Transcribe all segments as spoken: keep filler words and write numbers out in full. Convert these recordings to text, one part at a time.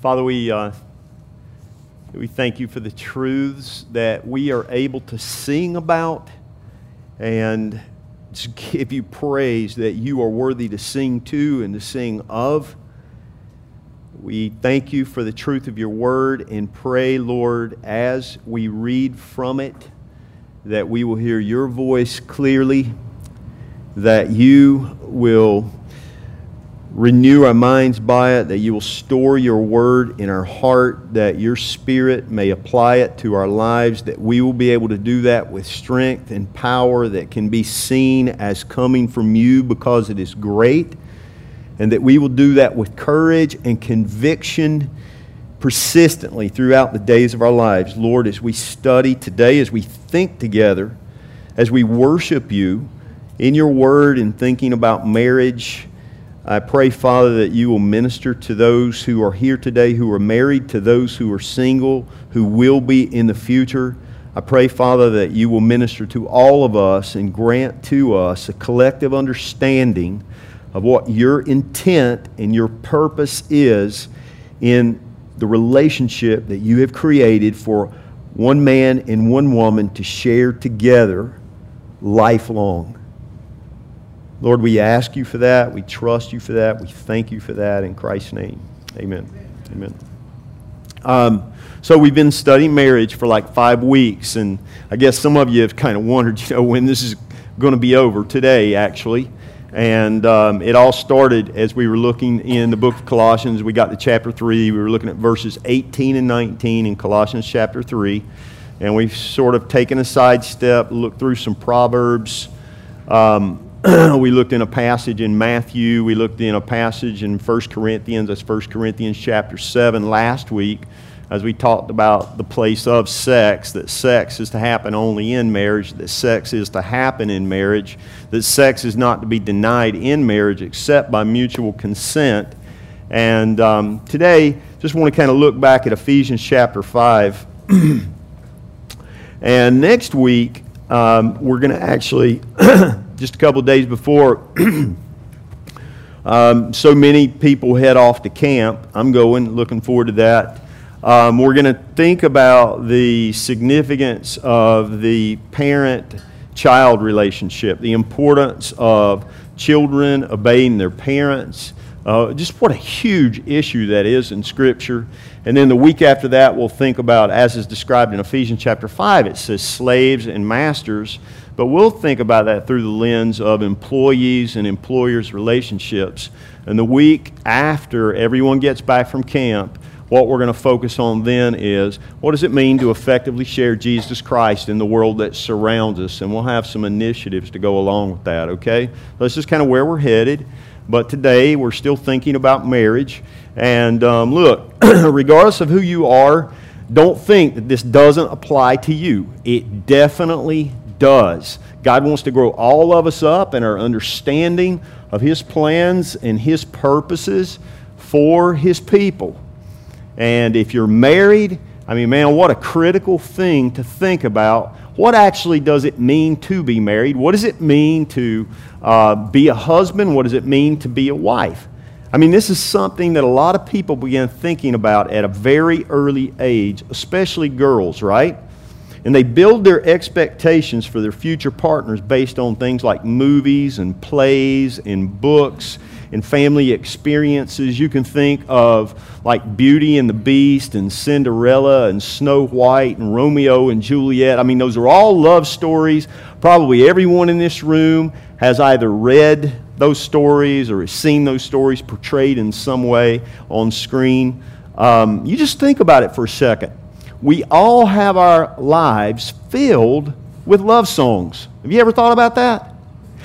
Father, we uh, we thank you for the truths that we are able to sing about, and just give you praise that you are worthy to sing to and to sing of. We thank you for the truth of your word and pray, Lord, as we read from it, that we will hear your voice clearly, that you will renew our minds by it, that you will store your word in our heart, that your Spirit may apply it to our lives, that we will be able to do that with strength and power that can be seen as coming from you because it is great, and that we will do that with courage and conviction persistently throughout the days of our lives. Lord, as we study today, as we think together, as we worship you in your word and thinking about marriage, I pray, Father, that you will minister to those who are here today, who are married, to those who are single, who will be in the future. I pray, Father, that you will minister to all of us and grant to us a collective understanding of what your intent and your purpose is in the relationship that you have created for one man and one woman to share together lifelong. Lord, we ask you for that. We trust you for that. We thank you for that in Christ's name. Amen. Amen. Um, so we've been studying marriage for like five weeks, and I guess some of you have kind of wondered, you know, when this is going to be over. Today, actually. And um, it all started as we were looking in the book of Colossians. We got to chapter three. We were looking at verses eighteen and nineteen in Colossians chapter three. And we've sort of taken a sidestep, looked through some Proverbs. Um, we looked in a passage in Matthew. We looked in a passage in First Corinthians. That's First Corinthians chapter seven last week, as we talked about the place of sex, that sex is to happen only in marriage, that sex is to happen in marriage, that sex is not to be denied in marriage except by mutual consent. And um, today, just want to kind of look back at Ephesians chapter five. And next week, um, we're going to actually... Just a couple of days before um, so many people head off to camp. I'm going, looking forward to that. Um, we're going to think about the significance of the parent-child relationship, the importance of children obeying their parents, uh, just what a huge issue that is in Scripture. And then the week after that, we'll think about, as is described in Ephesians chapter five, it says slaves and masters. But we'll think about that through the lens of employees and employers' relationships. And the week after everyone gets back from camp, what we're going to focus on then is, what does it mean to effectively share Jesus Christ in the world that surrounds us? And we'll have some initiatives to go along with that, okay? That's just kind of where we're headed. But today, we're still thinking about marriage. And um, look, regardless of who you are, don't think that this doesn't apply to you. It definitely does. God wants to grow all of us up in our understanding of His plans and His purposes for His people. And if you're married, I mean, man, what a critical thing to think about. What actually does it mean to be married? What does it mean to uh, be a husband? What does it mean to be a wife? I mean, this is something that a lot of people begin thinking about at a very early age, especially girls, right? And they build their expectations for their future partners based on things like movies and plays and books and family experiences. You can think of like Beauty and the Beast and Cinderella and Snow White and Romeo and Juliet. I mean, those are all love stories. Probably everyone in this room has either read those stories or has seen those stories portrayed in some way on screen. Um, you just think about it for a second. We all have our lives filled with love songs. Have you ever thought about that?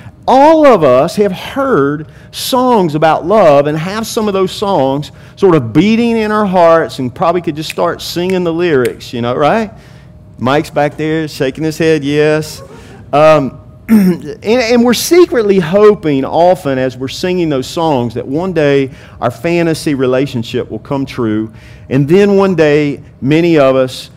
All of us have heard songs about love and have some of those songs sort of beating in our hearts and probably could just start singing the lyrics, you know, right? Mike's back there shaking his head, yes. Um, and, and we're secretly hoping often as we're singing those songs that one day our fantasy relationship will come true. And then one day many of us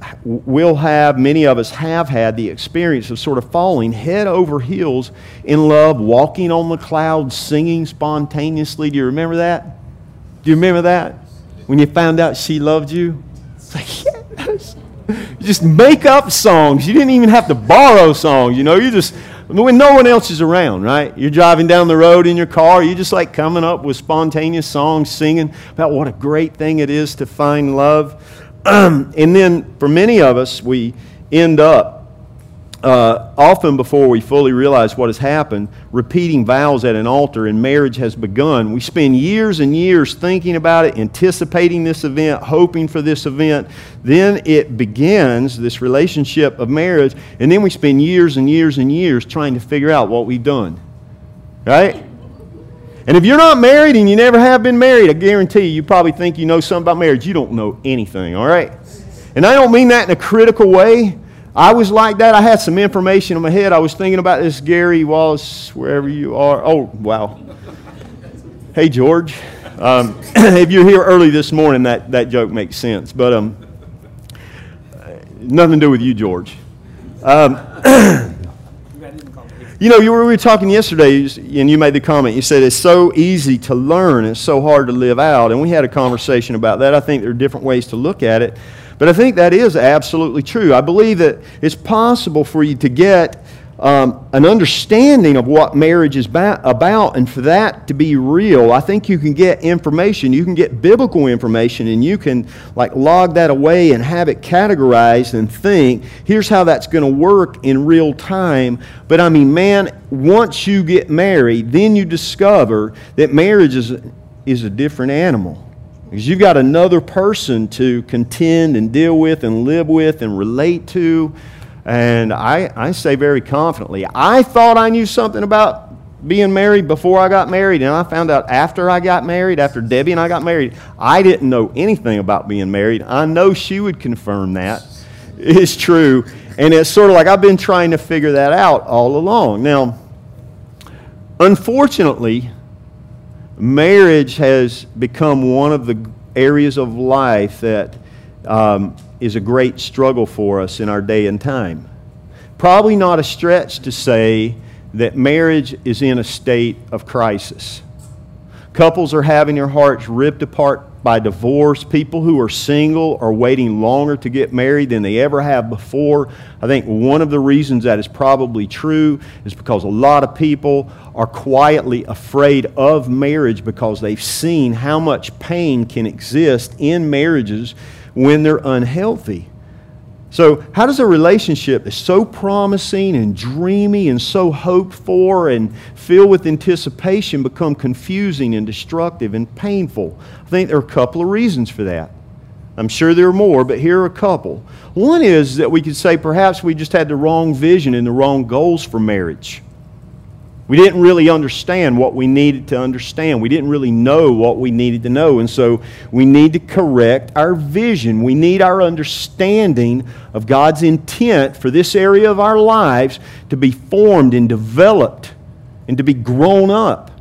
will have, many of us have had the experience of sort of falling head over heels in love, walking on the clouds, singing spontaneously. Do you remember that? Do you remember that? when you found out she loved you? It's like, yes. You just make up songs. You didn't even have to borrow songs, you know. You just, when no one else is around, right? You're driving down the road in your car. You just like coming up with spontaneous songs, singing about what a great thing it is to find love. Um, and then for many of us, we end up, uh, often before we fully realize what has happened, repeating vows at an altar and marriage has begun. We spend years and years thinking about it, anticipating this event, hoping for this event. Then it begins, this relationship of marriage, and then we spend years and years and years trying to figure out what we've done. Right? And if you're not married and you never have been married, I guarantee you, you probably think you know something about marriage. You don't know anything, all right? And I don't mean that in a critical way. I was like that. I had some information in my head. I was thinking about this, Gary Wallace, wherever you are. Oh, wow. Hey, George. Um, if you're here early this morning, that, that joke makes sense. But um, nothing to do with you, George. Um, you know, you were, we were talking yesterday, and you made the comment. You said it's so easy to learn, it's so hard to live out. And we had a conversation about that. I think there are different ways to look at it. But I think that is absolutely true. I believe that it's possible for you to get um, an understanding of what marriage is ba- about, and for that to be real, I think you can get information. You can get biblical information, and you can like log that away and have it categorized and think, here's how that's going to work in real time. But I mean, man, once you get married, then you discover that marriage is a, is a different animal. Because you've got another person to contend and deal with and live with and relate to. And I, I say very confidently, I thought I knew something about being married before I got married, and I found out after I got married, after Debbie and I got married, I didn't know anything about being married. I know she would confirm that. It's true. And it's sort of like I've been trying to figure that out all along. Now, unfortunately, marriage has become one of the areas of life that um, is a great struggle for us in our day and time. Probably not a stretch to say that marriage is in a state of crisis. Couples are having their hearts ripped apart by divorce. People who are single are waiting longer to get married than they ever have before. I think one of the reasons that is probably true is because a lot of people are quietly afraid of marriage because they've seen how much pain can exist in marriages when they're unhealthy. So how does a relationship that's so promising and dreamy and so hoped for and filled with anticipation become confusing and destructive and painful? I think there are a couple of reasons for that. I'm sure there are more, but here are a couple. One is that we could say perhaps we just had the wrong vision and the wrong goals for marriage. We didn't really understand what we needed to understand. We didn't really know what we needed to know. And so we need to correct our vision. We need our understanding of God's intent for this area of our lives to be formed and developed and to be grown up.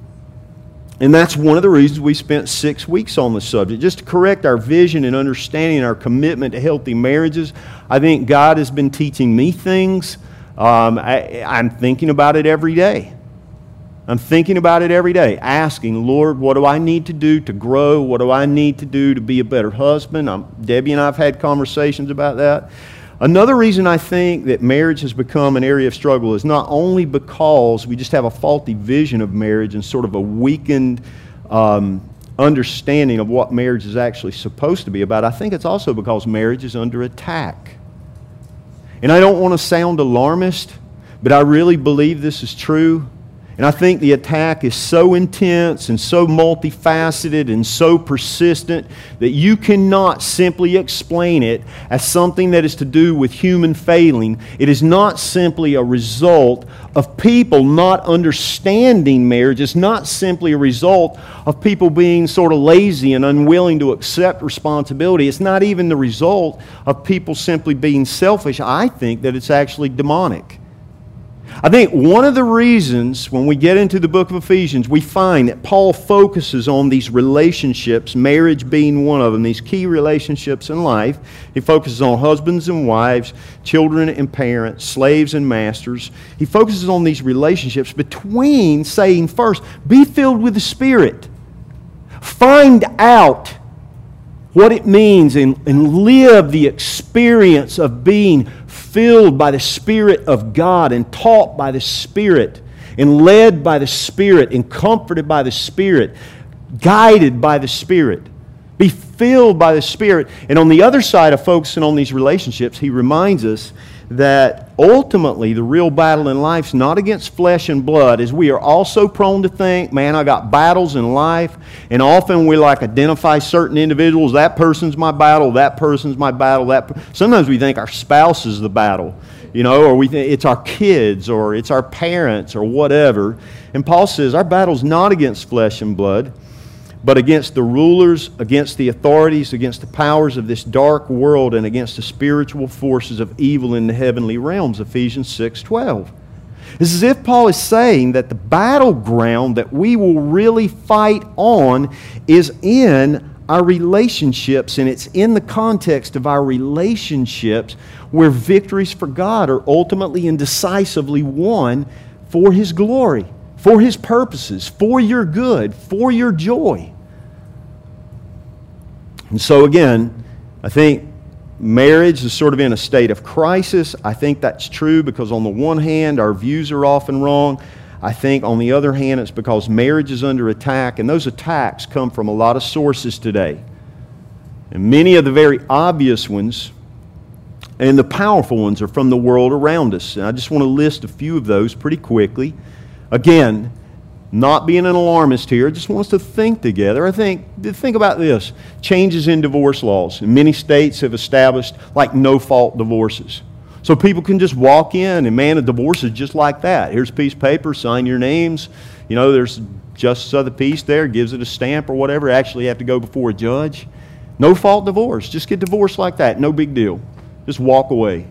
And that's one of the reasons we spent six weeks on the subject, just to correct our vision and understanding and our commitment to healthy marriages. I think God has been teaching me things. Um, I, I'm thinking about it every day. I'm thinking about it every day, asking, Lord, what do I need to do to grow? What do I need to do to be a better husband? I'm, Debbie and I have had conversations about that. Another reason I think that marriage has become an area of struggle is not only because we just have a faulty vision of marriage and sort of a weakened um, understanding of what marriage is actually supposed to be about. I think it's also because marriage is under attack. And I don't want to sound alarmist, but I really believe this is true. And I think the attack is so intense and so multifaceted and so persistent that you cannot simply explain it as something that is to do with human failing. It is not simply a result of people not understanding marriage. It's not simply a result of people being sort of lazy and unwilling to accept responsibility. It's not even the result of people simply being selfish. I think that it's actually demonic. I think one of the reasons when we get into the book of Ephesians, we find that Paul focuses on these relationships, marriage being one of them, these key relationships in life. He focuses on husbands and wives, children and parents, slaves and masters. He focuses on these relationships between saying first, be filled with the Spirit. Find out what it means and, and live the experience of being filled by the Spirit of God and taught by the Spirit and led by the Spirit and comforted by the Spirit, guided by the Spirit. Be filled by the Spirit. And on the other side of focusing on these relationships, he reminds us that ultimately the real battle in life is not against flesh and blood, as we are also prone to think, man, I got battles in life, and often we like identify certain individuals, that person's my battle, that person's my battle, that per-. Sometimes we think our spouse is the battle, you know, or we think it's our kids, or it's our parents, or whatever. And Paul says our battle's not against flesh and blood, but against the rulers, against the authorities, against the powers of this dark world, and against the spiritual forces of evil in the heavenly realms, Ephesians six twelve. It's as if Paul is saying that the battleground that we will really fight on is in our relationships, and it's in the context of our relationships where victories for God are ultimately and decisively won for His glory, for His purposes, for your good, for your joy. And so again, I think marriage is sort of in a state of crisis. I think that's true because on the one hand, our views are often wrong. I think on the other hand, it's because marriage is under attack, and those attacks come from a lot of sources today. And many of the very obvious ones and the powerful ones are from the world around us. And I just want to list a few of those pretty quickly. Again, not being an alarmist here, I just want us to think together. I think, think about this. Changes in divorce laws. Many states have established like no-fault divorces. So people can just walk in and, man, a divorce is just like that. Here's a piece of paper, sign your names. You know, there's justice of the peace there, gives it a stamp or whatever. Actually, you have to go before a judge. No-fault divorce. Just get divorced like that. No big deal. Just walk away.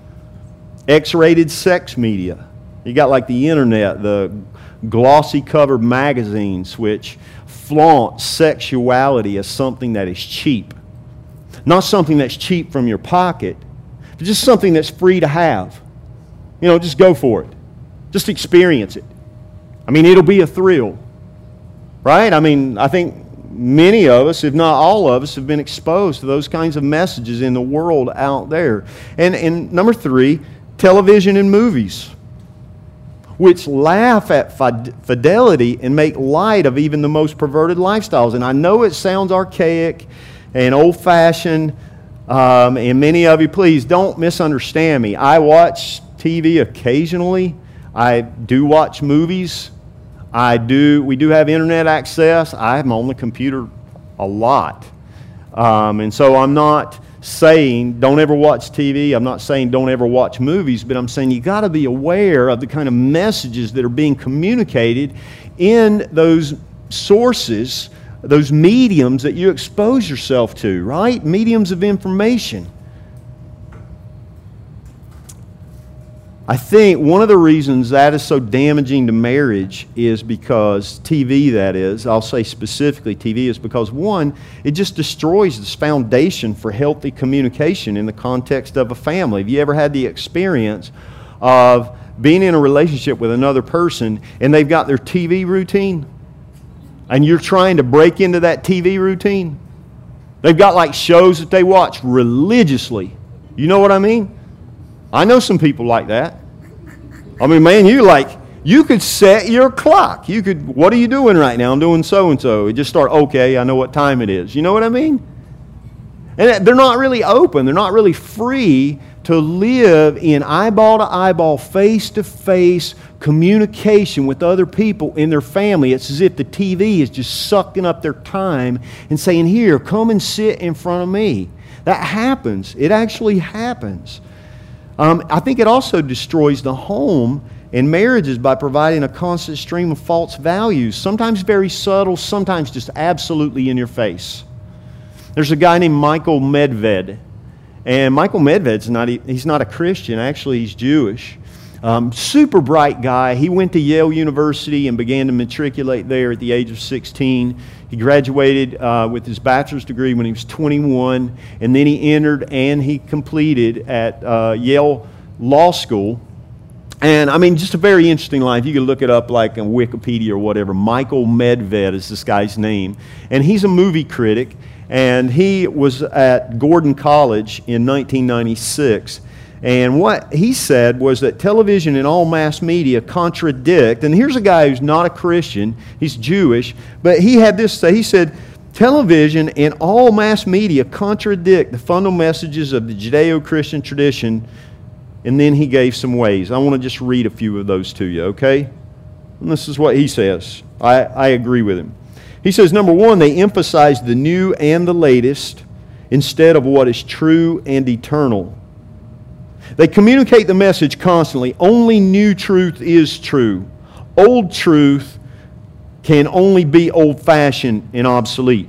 X-rated sex media. You got like the internet, the glossy covered magazines which flaunt sexuality as something that is cheap. Not something that's cheap from your pocket, but just something that's free to have. You know, just go for it. Just experience it. I mean, it'll be a thrill. Right? I mean, I think many of us, if not all of us, have been exposed to those kinds of messages in the world out there. And, and number three, television and movies, which laugh at fidelity and make light of even the most perverted lifestyles. And I know it sounds archaic and old-fashioned, um, and many of you, please don't misunderstand me. I watch T V occasionally. I do watch movies. I do. We do have internet access. I'm on the computer a lot. Um, and so I'm not saying don't ever watch T V. I'm not saying don't ever watch movies, but I'm saying you got to be aware of the kind of messages that are being communicated in those sources, those mediums that you expose yourself to, right? Mediums of information. I think one of the reasons that is so damaging to marriage is because T V, that is, I'll say specifically T V, is because, one, it just destroys this foundation for healthy communication in the context of a family. Have you ever had the experience of being in a relationship with another person and they've got their T V routine and you're trying to break into that T V routine? They've got like shows that they watch religiously. You know what I mean? I know some people like that. I mean, man, you like, you could set your clock. You could, what are you doing right now? I'm doing so-and-so. You just start, okay, I know what time it is. You know what I mean? And they're not really open. They're not really free to live in eyeball-to-eyeball, face-to-face communication with other people in their family. It's as if the T V is just sucking up their time and saying, here, come and sit in front of me. That happens. It actually happens. Um, I think it also destroys the home and marriages by providing a constant stream of false values, sometimes very subtle, sometimes just absolutely in your face. There's a guy named Michael Medved, and Michael Medved's not, he's not a Christian, actually he's Jewish. Um, super bright guy. He went to Yale University and began to matriculate there at the age of sixteen. He graduated uh, with his bachelor's degree when he was twenty-one, and then he entered and he completed at uh, Yale Law School. And I mean, just a very interesting life. You can look it up like on Wikipedia or whatever. Michael Medved is this guy's name. And he's a movie critic. and he was at Gordon College in nineteen ninety-six. And what he said was that television and all mass media contradict, and here's a guy who's not a Christian, he's Jewish, but he had this to say, he said, television and all mass media contradict the fundamental messages of the Judeo-Christian tradition, and then he gave some ways. I want to just read a few of those to you, okay? And this is what he says. I, I agree with him. He says, number one, they emphasize the new and the latest instead of what is true and eternal. They communicate the message constantly. Only new truth is true. Old truth can only be old-fashioned and obsolete.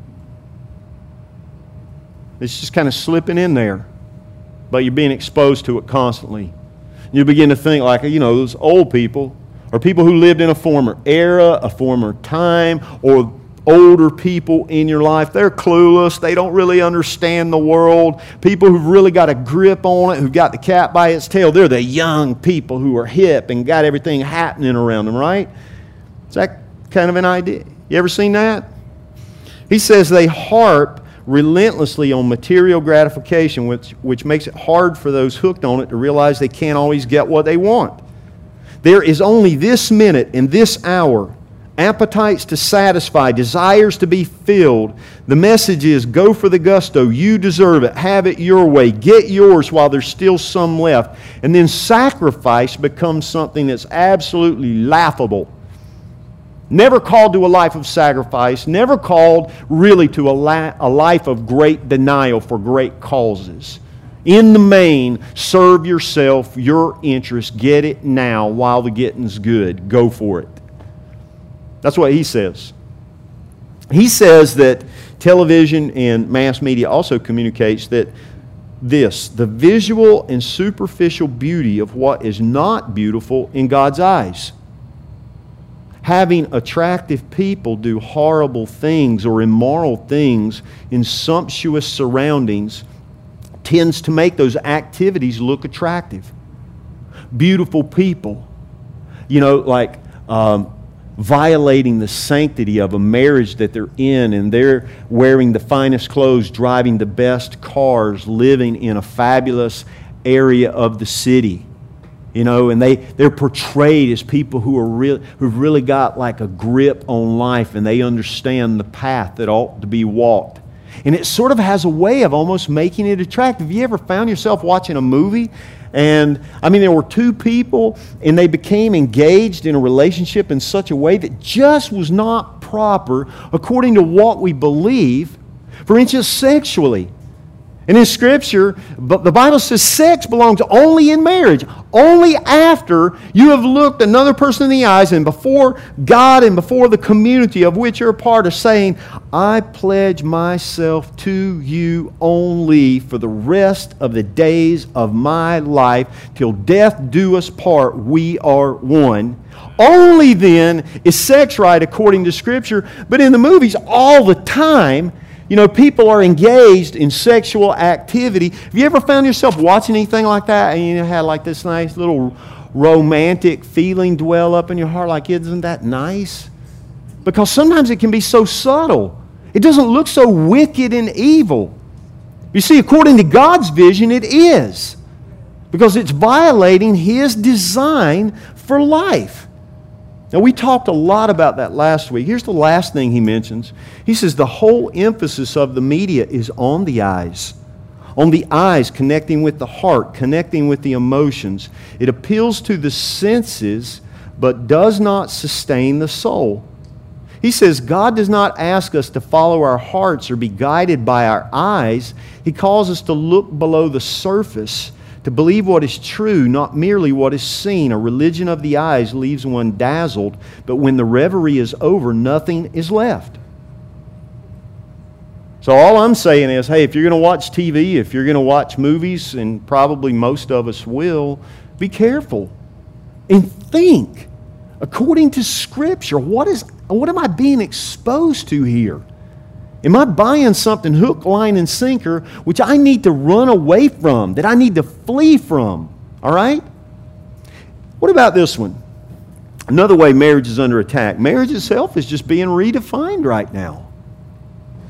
It's just kind of slipping in there, but you're being exposed to it constantly. You begin to think like, you know, those old people, or people who lived in a former era, a former time, or older people in your life. They're clueless. They don't really understand the world. People who've really got a grip on it, who've got the cat by its tail. They're the young people who are hip and got everything happening around them, right? Is that kind of an idea? You ever seen that? He says they harp relentlessly on material gratification, which, which makes it hard for those hooked on it to realize they can't always get what they want. There is only this minute and this hour, appetites to satisfy, desires to be filled. The message is, go for the gusto. You deserve it. Have it your way. Get yours while there's still some left. And then sacrifice becomes something that's absolutely laughable. Never called to a life of sacrifice. Never called really to a, la- a life of great denial for great causes. In the main, serve yourself, your interest. Get it now while the getting's good. Go for it. That's what he says. He says that television and mass media also communicates that this, the visual and superficial beauty of what is not beautiful in God's eyes. Having attractive people do horrible things or immoral things in sumptuous surroundings tends to make those activities look attractive. Beautiful people, you know, like um, violating the sanctity of a marriage that they're in, and they're wearing the finest clothes, driving the best cars, living in a fabulous area of the city. You know, and they, they're portrayed as people who are real, who've really got like a grip on life, and they understand the path that ought to be walked. And it sort of has a way of almost making it attractive. Have you ever found yourself watching a movie? And, I mean, there were two people, and they became engaged in a relationship in such a way that just was not proper according to what we believe. For instance, sexually. And in Scripture, but the Bible says sex belongs only in marriage, only after you have looked another person in the eyes, and before God and before the community of which you're a part are saying, I pledge myself to you only for the rest of the days of my life, till death do us part, we are one. Only then is sex right according to Scripture, but in the movies all the time, you know, people are engaged in sexual activity. Have you ever found yourself watching anything like that and you had like this nice little romantic feeling dwell up in your heart, like, isn't that nice? Because sometimes it can be so subtle. It doesn't look so wicked and evil. You see, according to God's vision, it is. Because it's violating His design for life. Now, we talked a lot about that last week. Here's the last thing he mentions. He says the whole emphasis of the media is on the eyes. On the eyes, connecting with the heart, connecting with the emotions. It appeals to the senses, but does not sustain the soul. He says God does not ask us to follow our hearts or be guided by our eyes. He calls us to look below the surface, to believe what is true, not merely what is seen. A religion of the eyes leaves one dazzled, but when the reverie is over, nothing is left. So all I'm saying is, hey, if you're going to watch T V, if you're going to watch movies, and probably most of us will, be careful and think, according to Scripture, what is, what am I being exposed to here? Am I buying something hook, line, and sinker which I need to run away from, that I need to flee from? All right? What about this one? Another way marriage is under attack. Marriage itself is just being redefined right now.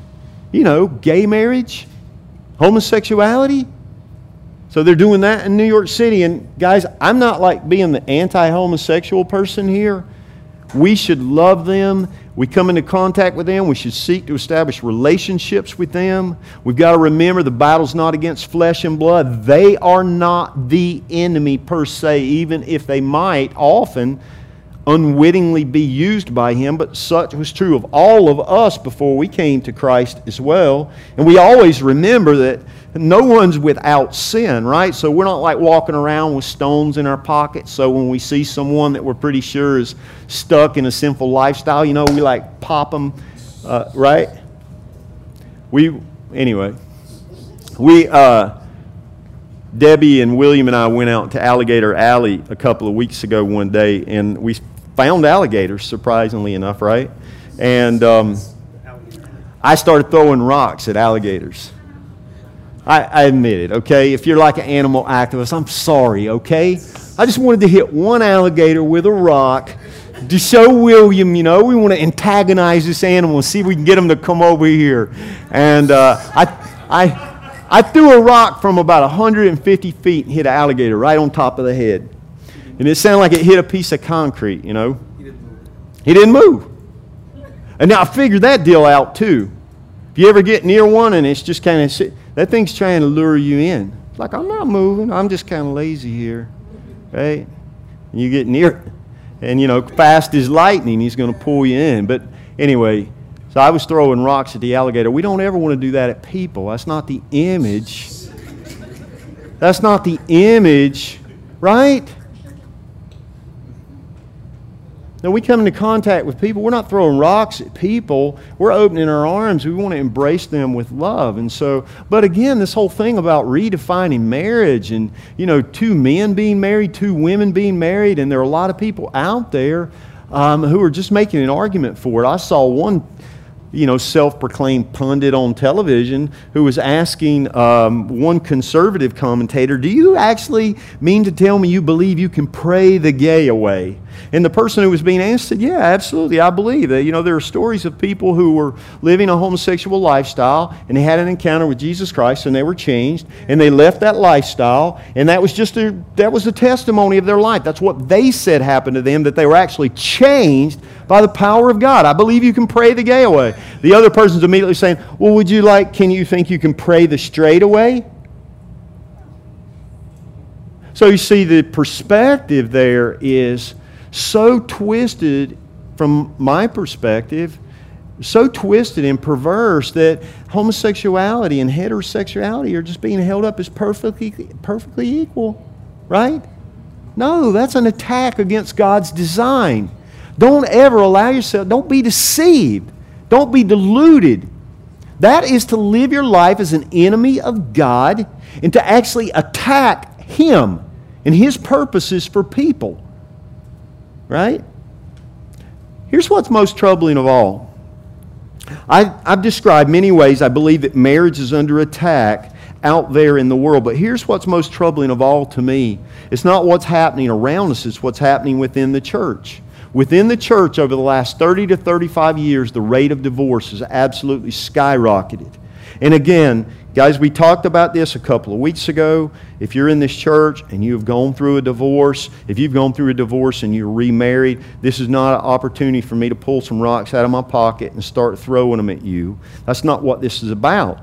you know, gay marriage, homosexuality. So they're doing that in New York City. And guys, I'm not like being the anti-homosexual person here. We should love them. We come into contact with them. We should seek to establish relationships with them. We've got to remember the battle's not against flesh and blood. They are not the enemy per se, even if they might often unwittingly be used by him. But such was true of all of us before we came to Christ as well. And we always remember that no one's without sin, right? So we're not like walking around with stones in our pockets. So when we see someone that we're pretty sure is stuck in a sinful lifestyle, you know, we like pop them, uh, right? We, anyway, we, uh, Debbie and William and I went out to Alligator Alley a couple of weeks ago one day, and we found alligators, surprisingly enough, right? And um, I started throwing rocks at alligators. I, I admit it, okay? If you're like an animal activist, I'm sorry, okay? I just wanted to hit one alligator with a rock to show William, you know, we want to antagonize this animal and see if we can get him to come over here. And uh, I, I, I threw a rock from about one hundred fifty feet and hit an alligator right on top of the head. And it sounded like it hit a piece of concrete, you know? He didn't move. He didn't move. And now I figured that deal out too. If you ever get near one and it's just kind of, that thing's trying to lure you in. It's like, I'm not moving. I'm just kind of lazy here, right? And you get near it, and, you know, fast as lightning, he's going to pull you in. But anyway, so I was throwing rocks at the alligator. We don't ever want to do that at people. That's not the image. That's not the image, right? Now, we come into contact with people. We're not throwing rocks at people. We're opening our arms. We want to embrace them with love. And so, but again, this whole thing about redefining marriage and, you know, two men being married, two women being married, and there are a lot of people out there um, who are just making an argument for it. I saw one, you know, self-proclaimed pundit on television who was asking um, one conservative commentator, do you actually mean to tell me you believe you can pray the gay away? And the person who was being asked said, yeah, absolutely, I believe that. You know, there are stories of people who were living a homosexual lifestyle and they had an encounter with Jesus Christ and they were changed and they left that lifestyle, and that was just a, that was the testimony of their life. That's what they said happened to them, that they were actually changed by the power of God. I believe you can pray the gay away. The other person's immediately saying, well, would you like, can you think you can pray the straight away? So you see, the perspective there is so twisted from my perspective, so twisted and perverse that homosexuality and heterosexuality are just being held up as perfectly, perfectly equal, right? No, that's an attack against God's design. Don't ever allow yourself, don't be deceived. Don't be deluded. That is to live your life as an enemy of God and to actually attack Him and His purposes for people. Right? Here's what's most troubling of all. I, I've described many ways I believe that marriage is under attack out there in the world. But here's what's most troubling of all to me. It's not what's happening around us, it's what's happening within the church. Within the church over the last thirty to thirty-five years, the rate of divorce has absolutely skyrocketed. And again, guys, we talked about this a couple of weeks ago. If you're in this church and you've gone through a divorce, if you've gone through a divorce and you're remarried, this is not an opportunity for me to pull some rocks out of my pocket and start throwing them at you. That's not what this is about.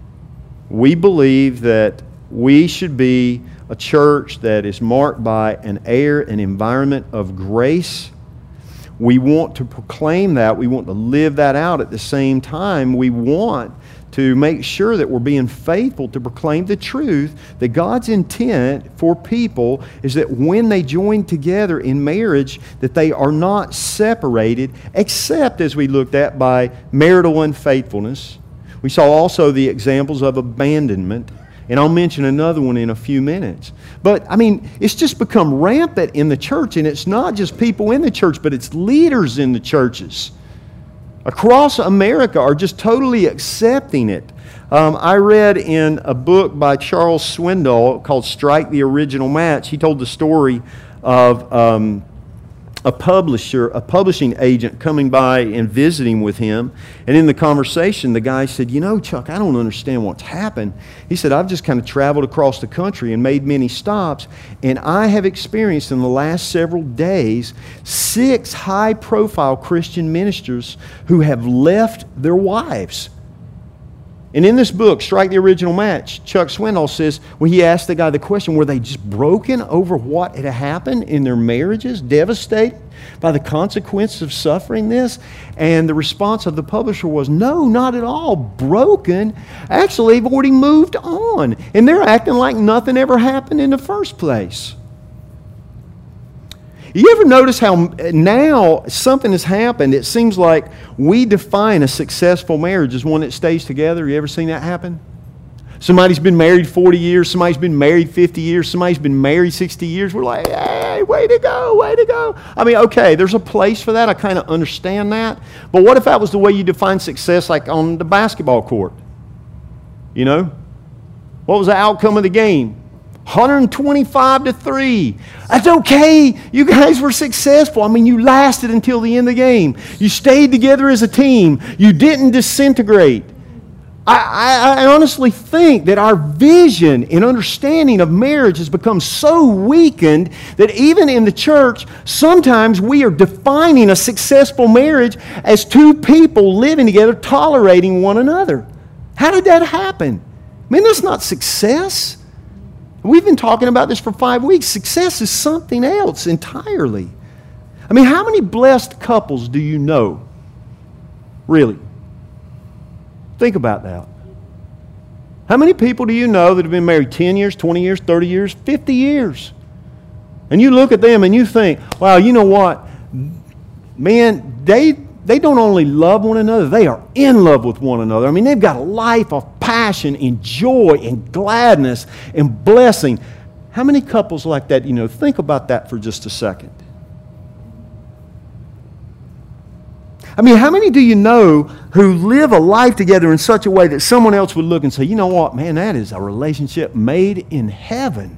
We believe that we should be a church that is marked by an air, an environment of grace. We want to proclaim that. We want to live that out. At the same time, we want to make sure that we're being faithful to proclaim the truth that God's intent for people is that when they join together in marriage, that they are not separated, except, as we looked at, by marital unfaithfulness. We saw also the examples of abandonment, and I'll mention another one in a few minutes. But, I mean, it's just become rampant in the church, and it's not just people in the church, but it's leaders in the churches across America are just totally accepting it. Um, I read in a book by Charles Swindoll called Strike the Original Match. He told the story of um, a publisher, a publishing agent coming by and visiting with him. And in the conversation, the guy said, you know, Chuck, I don't understand what's happened. He said, I've just kind of traveled across the country and made many stops, and I have experienced in the last several days six high-profile Christian ministers who have left their wives. And in this book, Strike the Original Match, Chuck Swindoll says, when he asked the guy the question, were they just broken over what had happened in their marriages, devastated by the consequences of suffering this? And the response of the publisher was, no, not at all. Broken. Actually, they've already moved on. And they're acting like nothing ever happened in the first place. You ever notice how now something has happened? It seems like we define a successful marriage as one that stays together. You ever seen that happen? Somebody's been married forty years. Somebody's been married fifty years. Somebody's been married sixty years. We're like, hey, way to go, way to go. I mean, okay, there's a place for that. I kind of understand that. But what if that was the way you define success, like on the basketball court? You know? What was the outcome of the game? one twenty-five to three. That's okay. You guys were successful. I mean, you lasted until the end of the game. You stayed together as a team. You didn't disintegrate. I, I, I honestly think that our vision and understanding of marriage has become so weakened that even in the church, sometimes we are defining a successful marriage as two people living together, tolerating one another. How did that happen? I mean, that's not success. We've been talking about this for five weeks. Success is something else entirely. I mean, how many blessed couples do you know? Really? Think about that. How many people do you know that have been married ten years, twenty years, thirty years, fifty years? And you look at them and you think, wow, you know what? Man, they... They don't only love one another, they are in love with one another. I mean, they've got a life of passion and joy and gladness and blessing. How many couples like that, you know, think about that for just a second. I mean, how many do you know who live a life together in such a way that someone else would look and say, you know what, man, that is a relationship made in heaven.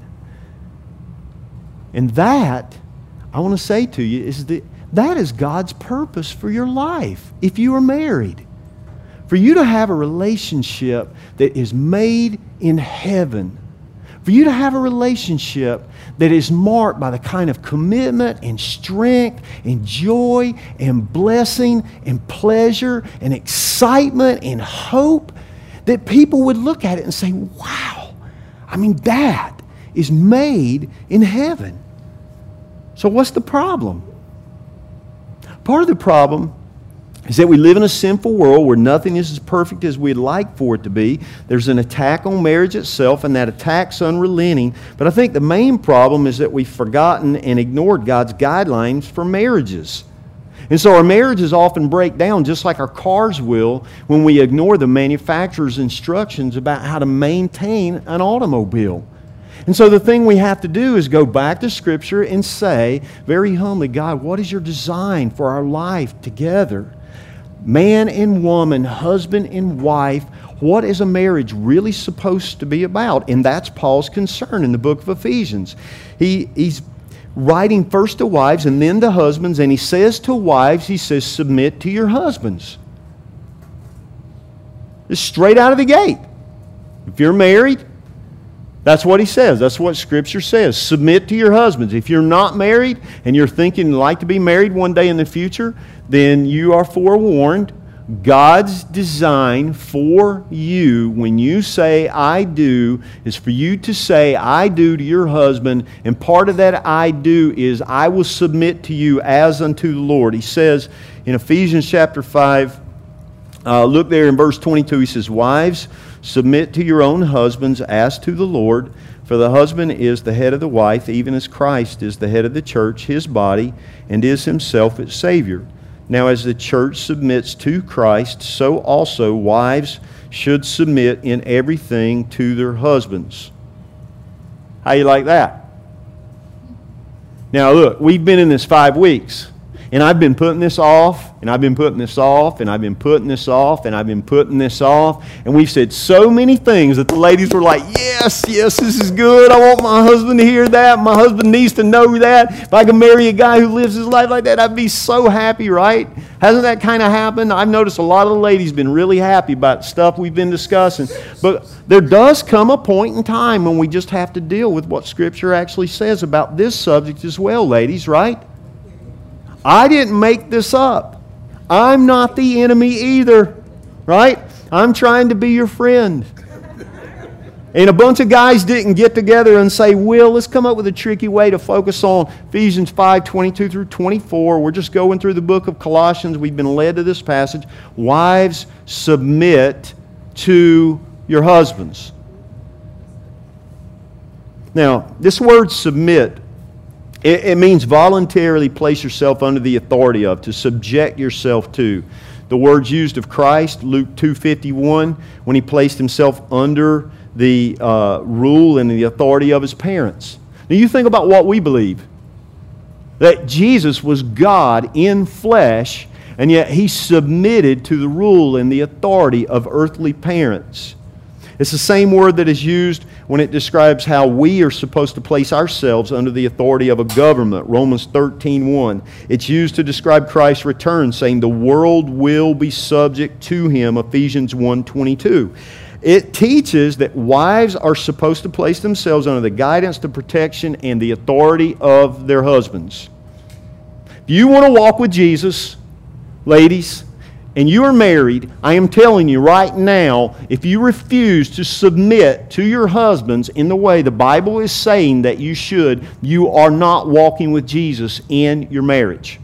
And that, I want to say to you, is the That is God's purpose for your life if you are married. For you to have a relationship that is made in heaven. For you to have a relationship that is marked by the kind of commitment and strength and joy and blessing and pleasure and excitement and hope that people would look at it and say, wow, I mean, that is made in heaven. So what's the problem? Part of the problem is that we live in a sinful world where nothing is as perfect as we'd like for it to be. There's an attack on marriage itself, and that attack's unrelenting. But I think the main problem is that we've forgotten and ignored God's guidelines for marriages. And so our marriages often break down just like our cars will when we ignore the manufacturer's instructions about how to maintain an automobile. And so the thing we have to do is go back to Scripture and say, very humbly, God, what is your design for our life together? Man and woman, husband and wife, what is a marriage really supposed to be about? And that's Paul's concern in the book of Ephesians. He, he's writing first to wives and then to husbands, and he says to wives, he says, submit to your husbands. It's straight out of the gate. If you're married, that's what he says. That's what Scripture says. Submit to your husbands. If you're not married and you're thinking you'd like to be married one day in the future, then you are forewarned. God's design for you, when you say I do, is for you to say I do to your husband. And part of that I do is I will submit to you as unto the Lord. He says in Ephesians chapter five, uh, look there in verse twenty-two, he says, wives, submit to your own husbands as to the Lord, for the husband is the head of the wife, even as Christ is the head of the church, his body, and is himself its Savior. Now as the church submits to Christ, so also wives should submit in everything to their husbands. How you like that? Now look, we've been in this five weeks. And I've been putting this off, and I've been putting this off, and I've been putting this off, and I've been putting this off. And we've said so many things that the ladies were like, yes, yes, this is good. I want my husband to hear that. My husband needs to know that. If I could marry a guy who lives his life like that, I'd be so happy, right? Hasn't that kind of happened? I've noticed a lot of the ladies been really happy about stuff we've been discussing. But there does come a point in time when we just have to deal with what Scripture actually says about this subject as well, ladies, right? I didn't make this up. I'm not the enemy either, right? I'm trying to be your friend. And a bunch of guys didn't get together and say, Will, let's come up with a tricky way to focus on Ephesians five, twenty-two through twenty-four. We're just going through the book of Colossians. We've been led to this passage. Wives, submit to your husbands. Now, this word submit, it, it means voluntarily place yourself under the authority of, to subject yourself to. The words used of Christ, Luke two fifty-one, when He placed Himself under the uh, rule and the authority of His parents. Now you think about what we believe. That Jesus was God in flesh, and yet He submitted to the rule and the authority of earthly parents. It's the same word that is used when it describes how we are supposed to place ourselves under the authority of a government, Romans thirteen one. It's used to describe Christ's return, saying the world will be subject to Him, Ephesians one twenty-two. It teaches that wives are supposed to place themselves under the guidance, the protection, and the authority of their husbands. If you want to walk with Jesus, ladies, and you are married, I am telling you right now, if you refuse to submit to your husbands in the way the Bible is saying that you should, you are not walking with Jesus in your marriage.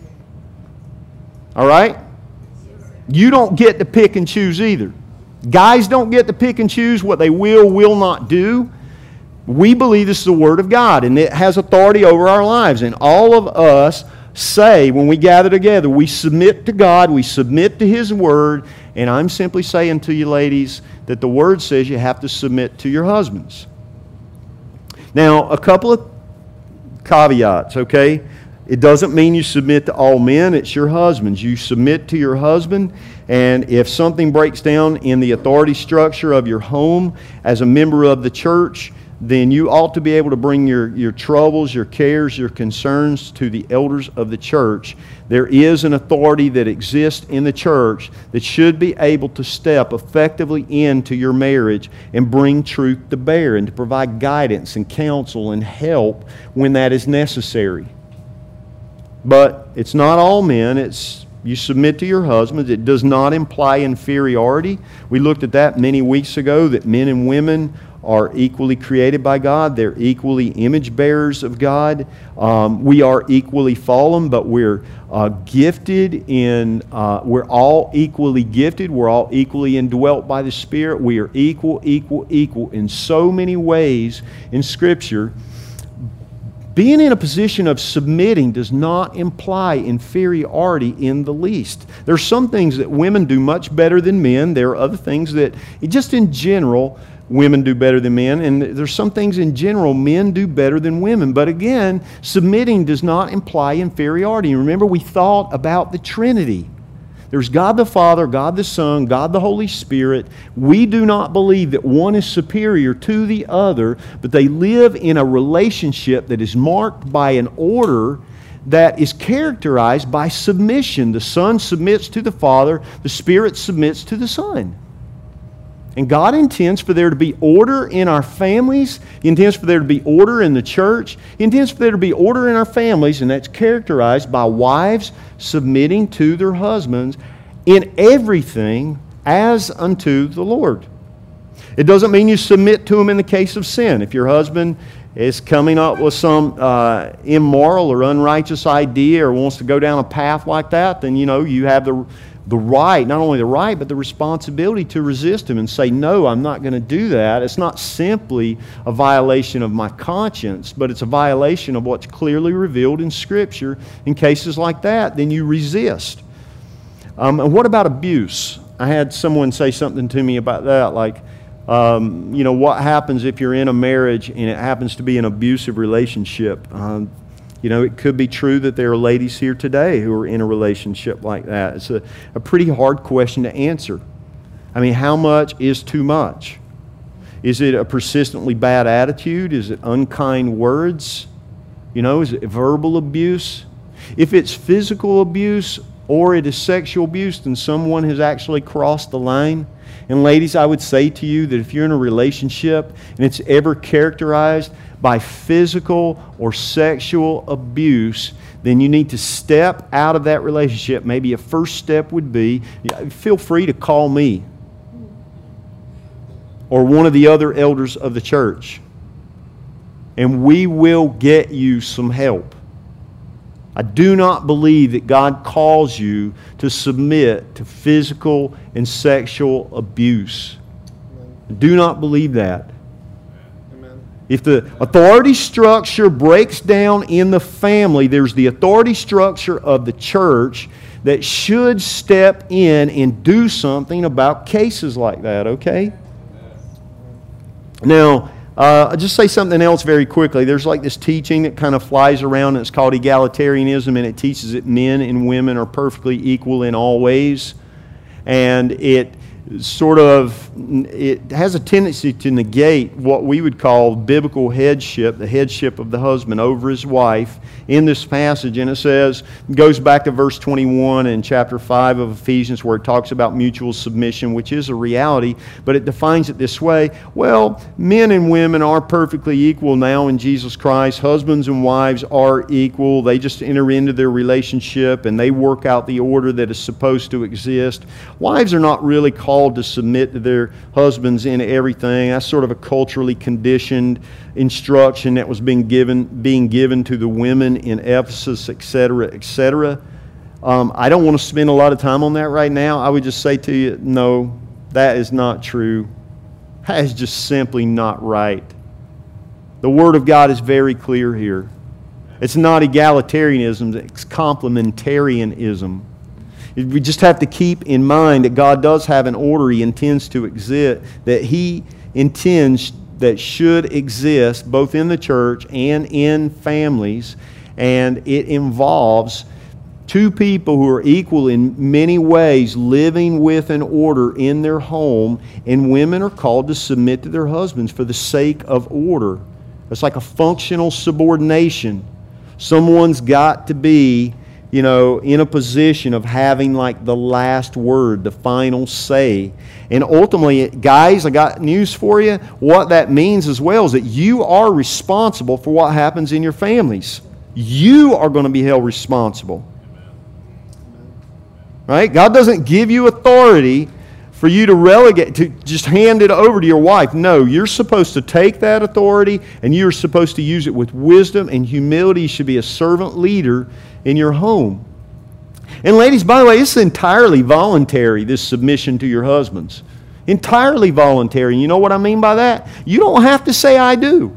All right? You don't get to pick and choose either. Guys don't get to pick and choose what they will, will not do. We believe this is the Word of God, and it has authority over our lives. And all of us say, when we gather together, we submit to God, we submit to His Word, and I'm simply saying to you ladies that the Word says you have to submit to your husbands. Now, a couple of caveats, okay? It doesn't mean you submit to all men. It's your husbands. You submit to your husband, and if something breaks down in the authority structure of your home as a member of the church, then you ought to be able to bring your, your troubles, your cares, your concerns to the elders of the church. There is an authority that exists in the church that should be able to step effectively into your marriage and bring truth to bear and to provide guidance and counsel and help when that is necessary. But it's not all men. It's you submit to your husbands. It does not imply inferiority. We looked at that many weeks ago, that men and women are equally created by God. They're equally image bearers of God. Um, we are equally fallen, but we're uh, gifted in, uh, we're all equally gifted. We're all equally indwelt by the Spirit. We are equal, equal, equal in so many ways in Scripture. Being in a position of submitting does not imply inferiority in the least. There are some things that women do much better than men. There are other things that, just in general, women do better than men. And there's some things in general men do better than women. But again, submitting does not imply inferiority. Remember, we thought about the Trinity. There's God the Father, God the Son, God the Holy Spirit. We do not believe that one is superior to the other, but they live in a relationship that is marked by an order that is characterized by submission. The Son submits to the Father, the Spirit submits to the Son. And God intends for there to be order in our families. He intends for there to be order in the church. He intends for there to be order in our families, and that's characterized by wives submitting to their husbands in everything as unto the Lord. It doesn't mean you submit to them in the case of sin. If your husband is coming up with some uh, immoral or unrighteous idea or wants to go down a path like that, then you know you have the the right, not only the right, but the responsibility to resist him and say, no, I'm not going to do that. It's not simply a violation of my conscience, but it's a violation of what's clearly revealed in Scripture. In cases like that, then you resist. Um, and what about abuse? I had someone say something to me about that, like, um, you know, what happens if you're in a marriage and it happens to be an abusive relationship? Um, You know, it could be true that there are ladies here today who are in a relationship like that. It's a, a pretty hard question to answer. I mean, how much is too much? Is it a persistently bad attitude? Is it unkind words? You know, is it verbal abuse? If it's physical abuse or it is sexual abuse, then someone has actually crossed the line. And ladies, I would say to you that if you're in a relationship and it's ever characterized by physical or sexual abuse, then you need to step out of that relationship. Maybe a first step would be, feel free to call me or one of the other elders of the church, and we will get you some help. I do not believe that God calls you to submit to physical and sexual abuse. I do not believe that. Amen. If the authority structure breaks down in the family, there's the authority structure of the church that should step in and do something about cases like that, okay? Now, Uh, I'll just say something else very quickly. There's like this teaching that kind of flies around, and it's called egalitarianism, and it teaches that men and women are perfectly equal in all ways. And it sort of, it has a tendency to negate what we would call biblical headship, the headship of the husband over his wife in this passage. And it says, it goes back to verse twenty-one in chapter five of Ephesians, where it talks about mutual submission, which is a reality, but it defines it this way. Well, men and women are perfectly equal now in Jesus Christ. Husbands and wives are equal. They just enter into their relationship and they work out the order that is supposed to exist. Wives are not really called to submit to their husbands in everything. That's sort of a culturally conditioned instruction that was being given being given to the women in Ephesus, et cetera, et cetera. Um, I don't want to spend a lot of time on that right now. I would just say to you, no, that is not true. That is just simply not right. The Word of God is very clear here. It's not egalitarianism, it's complementarianism. We just have to keep in mind that God does have an order He intends to exist, that He intends that should exist both in the church and in families, and it involves two people who are equal in many ways living with an order in their home, and women are called to submit to their husbands for the sake of order. It's like a functional subordination. Someone's got to be, you know, in a position of having like the last word, the final say. And ultimately, guys, I got news for you. What that means as well is that you are responsible for what happens in your families. You are going to be held responsible. Right? God doesn't give you authority for you to relegate, to just hand it over to your wife. No, you're supposed to take that authority and you're supposed to use it with wisdom and humility. You should be a servant leader in your home. And ladies, by the way, it's entirely voluntary, this submission to your husbands. Entirely voluntary. You know what I mean by that? You don't have to say I do.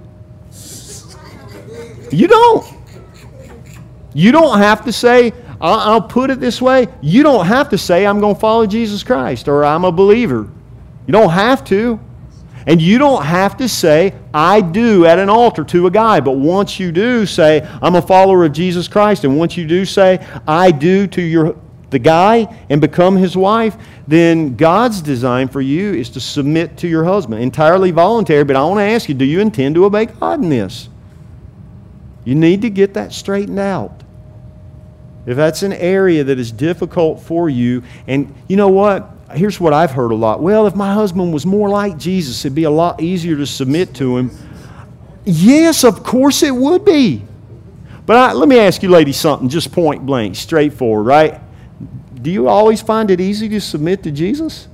You don't. You don't have to say, I'll put it this way, you don't have to say I'm going to follow Jesus Christ or I'm a believer. You don't have to. And you don't have to say, I do at an altar to a guy. But once you do say, I'm a follower of Jesus Christ, and once you do say, I do to your the guy and become his wife, then God's design for you is to submit to your husband. Entirely voluntary, but I want to ask you, do you intend to obey God in this? You need to get that straightened out. If that's an area that is difficult for you, and you know what? Here's what I've heard a lot. Well, if my husband was more like Jesus, it'd be a lot easier to submit to him. Yes, of course it would be. But I, let me ask you ladies something, just point blank, straightforward, right? Do you always find it easy to submit to Jesus?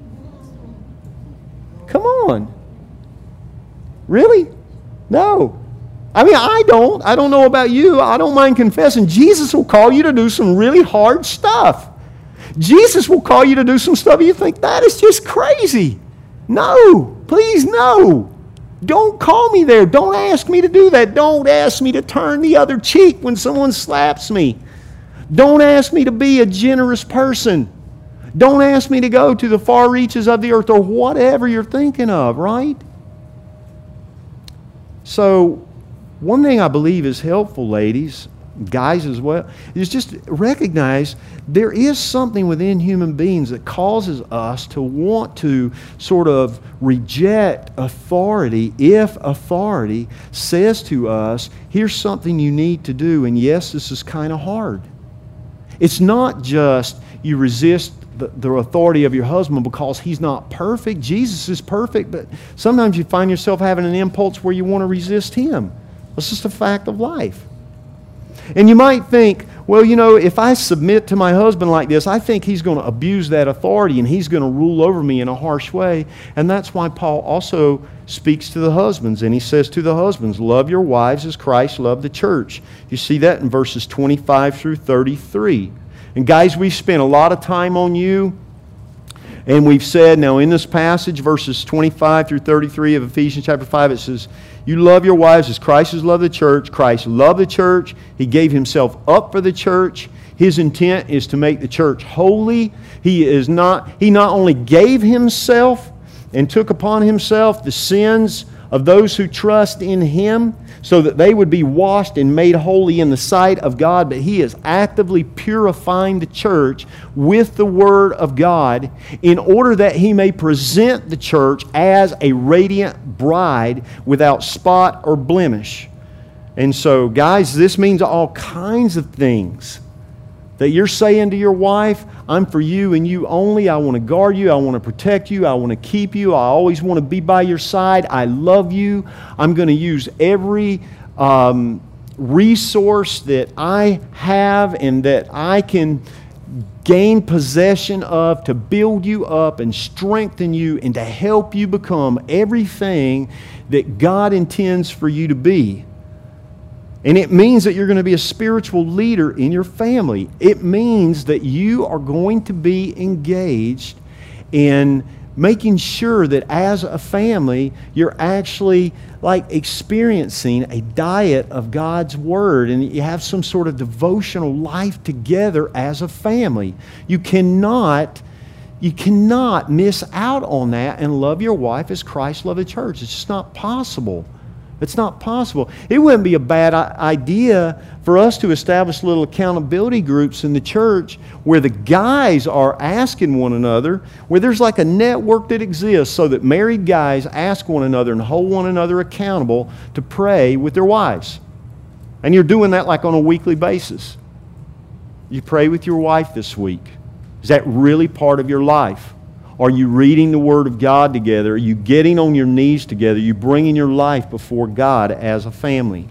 Come on. Really? No. I mean, I don't. I don't know about you. I don't mind confessing. Jesus will call you to do some really hard stuff. Jesus will call you to do some stuff you think, that is just crazy. No. Please, no. Don't call me there. Don't ask me to do that. Don't ask me to turn the other cheek when someone slaps me. Don't ask me to be a generous person. Don't ask me to go to the far reaches of the earth or whatever you're thinking of, right? So, one thing I believe is helpful, ladies, guys as well, is just recognize there is something within human beings that causes us to want to sort of reject authority if authority says to us, here's something you need to do, and yes, this is kind of hard. It's not just you resist the, the authority of your husband because he's not perfect. Jesus is perfect, but sometimes you find yourself having an impulse where you want to resist him. It's just a fact of life. And you might think, well, you know, if I submit to my husband like this, I think he's going to abuse that authority and he's going to rule over me in a harsh way. And that's why Paul also speaks to the husbands. And he says to the husbands, love your wives as Christ loved the church. You see that in verses twenty-five through thirty-three. And guys, we've spent a lot of time on you. And we've said, now in this passage, verses twenty-five through thirty-three of Ephesians chapter five, it says, you love your wives as Christ has loved the church. Christ loved the church. He gave himself up for the church. His intent is to make the church holy. He is not, he not only gave himself and took upon himself the sins of those who trust in him so that they would be washed and made holy in the sight of God, but he is actively purifying the church with the Word of God in order that he may present the church as a radiant bride without spot or blemish. And so, guys, this means all kinds of things that you're saying to your wife, I'm for you and you only. I want to guard you. I want to protect you. I want to keep you. I always want to be by your side. I love you. I'm going to use every um, resource that I have and that I can gain possession of to build you up and strengthen you and to help you become everything that God intends for you to be. And it means that you're going to be a spiritual leader in your family. It means that you are going to be engaged in making sure that as a family, you're actually like experiencing a diet of God's Word and you have some sort of devotional life together as a family. You cannot, you cannot miss out on that and love your wife as Christ loved the church. It's just not possible. It's not possible. It wouldn't be a bad idea for us to establish little accountability groups in the church where the guys are asking one another, where there's like a network that exists so that married guys ask one another and hold one another accountable to pray with their wives. And you're doing that like on a weekly basis. You pray with your wife this week. Is that really part of your life? Are you reading the Word of God together? Are you getting on your knees together? Are you bringing your life before God as a family?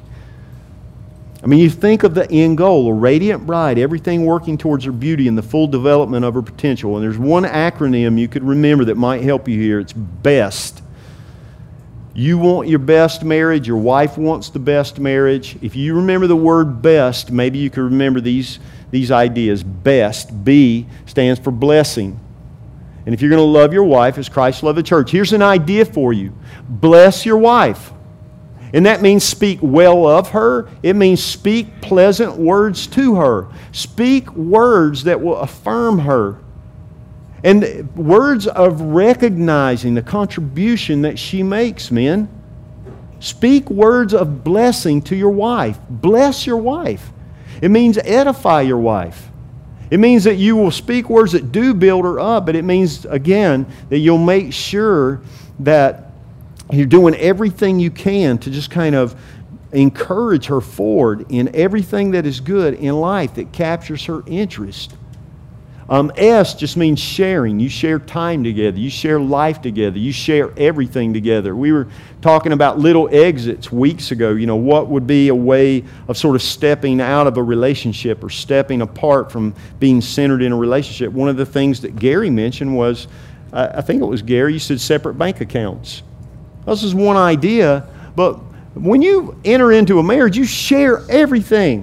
I mean, you think of the end goal, a radiant bride, everything working towards her beauty and the full development of her potential. And there's one acronym you could remember that might help you here. It's BEST. You want your best marriage. Your wife wants the best marriage. If you remember the word BEST, maybe you could remember these, these ideas. BEST, B, stands for blessing. And if you're going to love your wife as Christ loved the church, here's an idea for you. Bless your wife. And that means speak well of her. It means speak pleasant words to her. Speak words that will affirm her. And words of recognizing the contribution that she makes, men. Speak words of blessing to your wife. Bless your wife. It means edify your wife. It means that you will speak words that do build her up, but it means, again, that you'll make sure that you're doing everything you can to just kind of encourage her forward in everything that is good in life that captures her interest. Um, S just means sharing. You share time together. You share life together. You share everything together. We were talking about little exits weeks ago. You know, what would be a way of sort of stepping out of a relationship or stepping apart from being centered in a relationship. One of the things that Gary mentioned was, uh, I think it was Gary, you said separate bank accounts. This is one idea, but when you enter into a marriage, you share everything.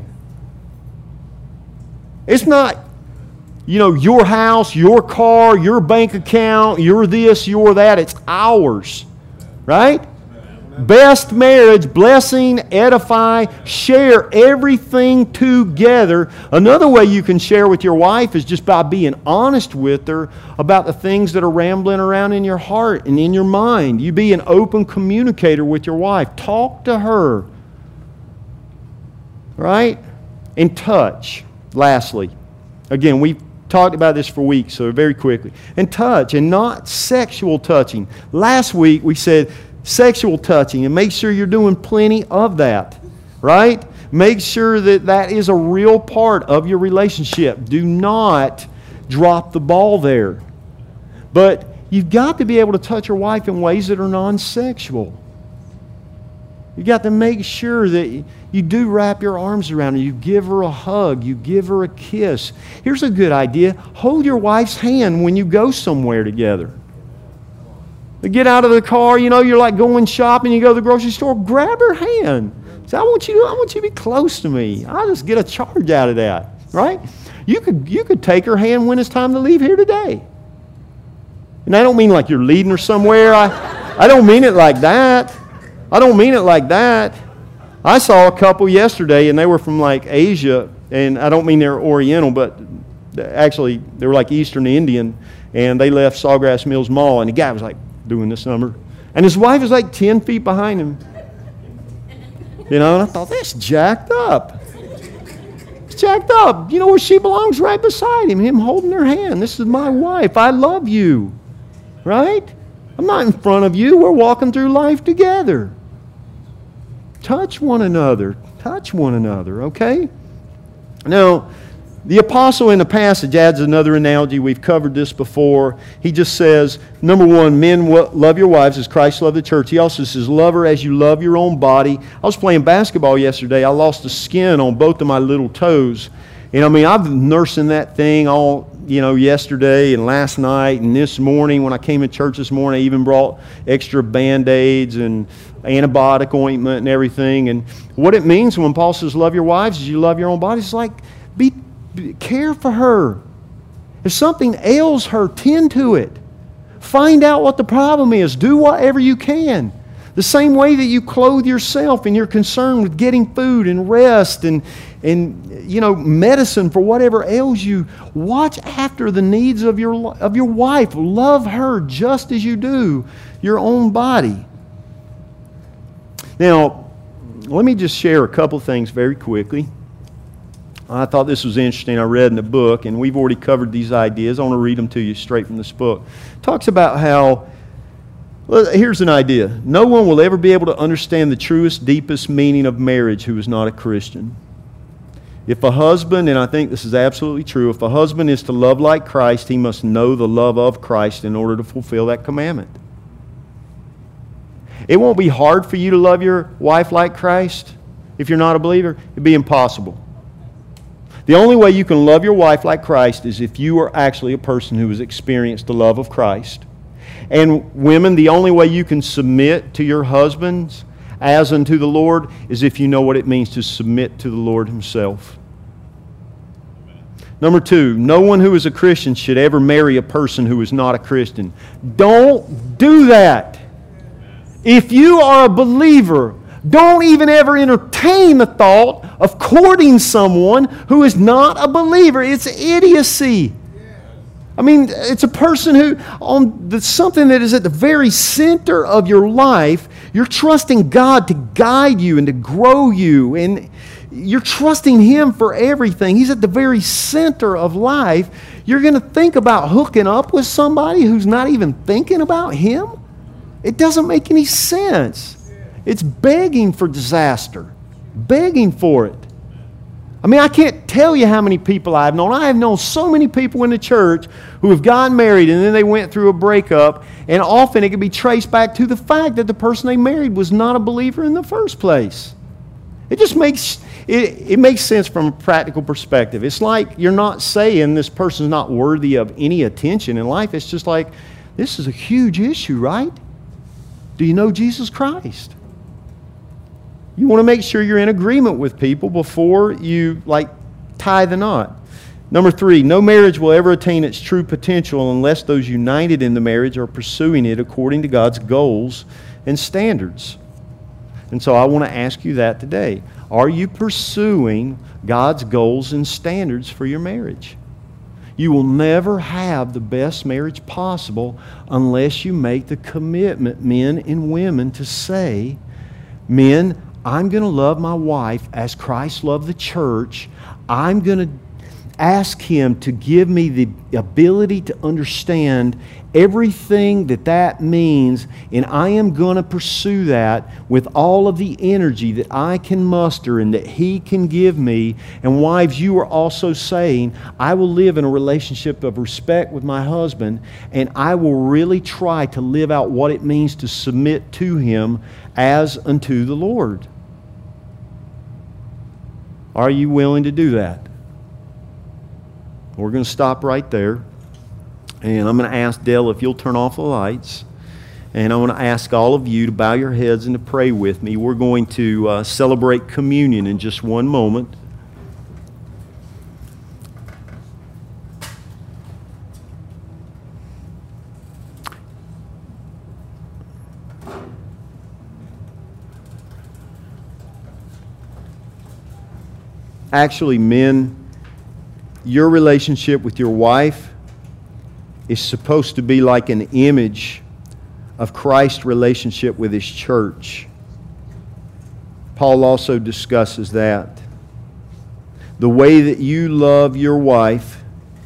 It's not, you know, your house, your car, your bank account, your this, your that. It's ours, right? Best marriage, blessing, edify, share everything together. Another way you can share with your wife is just by being honest with her about the things that are rambling around in your heart and in your mind. You be an open communicator with your wife. Talk to her right? And touch, lastly. Again, we've talked about this for weeks, so very quickly. And touch, and not sexual touching. Last week we said sexual touching, and make sure you're doing plenty of that, right? Make sure that that is a real part of your relationship. Do not drop the ball there. But you've got to be able to touch your wife in ways that are non-sexual. You've got to make sure that you do wrap your arms around her. You give her a hug. You give her a kiss. Here's a good idea. Hold your wife's hand when you go somewhere together. Get out of the car, you know, you're like going shopping, you go to the grocery store, grab her hand. Say, I want you to, I want you to be close to me. I'll just get a charge out of that, right? You could, you could take her hand when it's time to leave here today. And I don't mean like you're leading her somewhere. I, I don't mean it like that. I don't mean it like that. I saw a couple yesterday, and they were from like Asia, and I don't mean they're Oriental, but actually they were like Eastern Indian, and they left Sawgrass Mills Mall, and the guy was like doing this number, and his wife was like ten feet behind him. You know, and I thought, that's jacked up. It's jacked up. You know where she belongs? Right beside him, him holding her hand. This is my wife. I love you. Right? I'm not in front of you. We're walking through life together. Touch one another. Touch one another, okay? Now, the apostle in the passage adds another analogy. We've covered this before. He just says, number one, men love your wives as Christ loved the church. He also says, love her as you love your own body. I was playing basketball yesterday. I lost the skin on both of my little toes. And I mean, I've been nursing that thing all, you know, yesterday and last night and this morning. When I came to church this morning, I even brought extra Band-Aids and antibiotic ointment and everything. And what it means when Paul says love your wives as you love your own body, it's like be, be care for her. If something ails her, tend to it. Find out what the problem is. Do whatever you can. The same way that you clothe yourself and you're concerned with getting food and rest and, and you know, medicine for whatever ails you, watch after the needs of your, of your wife. Love her just as you do your own body. Now, let me just share a couple things very quickly. I thought this was interesting. I read in the book, and we've already covered these ideas. I want to read them to you straight from this book. It talks about how, well, here's an idea. No one will ever be able to understand the truest, deepest meaning of marriage who is not a Christian. If a husband, and I think this is absolutely true, if a husband is to love like Christ, he must know the love of Christ in order to fulfill that commandment. It won't be hard for you to love your wife like Christ if you're not a believer. It'd be impossible. The only way you can love your wife like Christ is if you are actually a person who has experienced the love of Christ. And women, the only way you can submit to your husbands as unto the Lord is if you know what it means to submit to the Lord Himself. Number two, no one who is a Christian should ever marry a person who is not a Christian. Don't do that. If you are a believer, don't even ever entertain the thought of courting someone who is not a believer. It's idiocy. I mean, it's a person who, on the, something that is at the very center of your life, you're trusting God to guide you and to grow you, and you're trusting Him for everything. He's at the very center of life. You're going to think about hooking up with somebody who's not even thinking about Him? It doesn't make any sense. It's begging for disaster. Begging for it. I mean, I can't tell you how many people I've known. I have known so many people in the church who have gotten married and then they went through a breakup, and often it can be traced back to the fact that the person they married was not a believer in the first place. It just makes it, it makes sense from a practical perspective. It's like you're not saying this person's not worthy of any attention in life. It's just like, this is a huge issue, right? Do you know Jesus Christ? You want to make sure you're in agreement with people before you, like, tie the knot. Number three, no marriage will ever attain its true potential unless those united in the marriage are pursuing it according to God's goals and standards. And so I want to ask you that today. Are you pursuing God's goals and standards for your marriage? You will never have the best marriage possible unless you make the commitment, men and women, to say, men, I'm going to love my wife as Christ loved the church. I'm going to ask Him to give me the ability to understand everything that that means, and I am going to pursue that with all of the energy that I can muster and that He can give me. And wives, you are also saying, I will live in a relationship of respect with my husband, and I will really try to live out what it means to submit to him as unto the Lord. Are you willing to do that? We're going to stop right there. And I'm going to ask Dale if you'll turn off the lights. And I want to ask all of you to bow your heads and to pray with me. We're going to uh, celebrate communion in just one moment. Actually, men, your relationship with your wife is supposed to be like an image of Christ's relationship with His church. Paul also discusses that. The way that you love your wife